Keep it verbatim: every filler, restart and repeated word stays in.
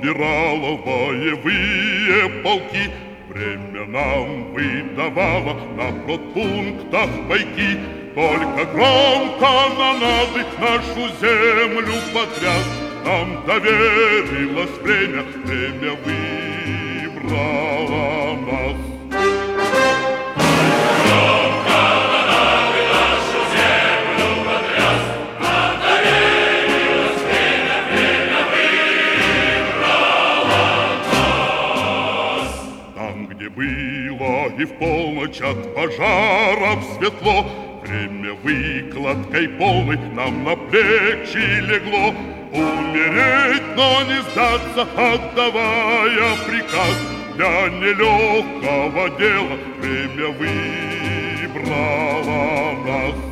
набирала боевые полки. Время нам выдавало на продпунктах пайки. Только гром канонады нашу землю потряс. Нам доверилось время, время выбрало нас. Было и в полночь от пожаров светло, время выкладкой полной нам на плечи легло. Умереть, но не сдаться, отдавая приказ. Для нелегкого дела время выбрало нас.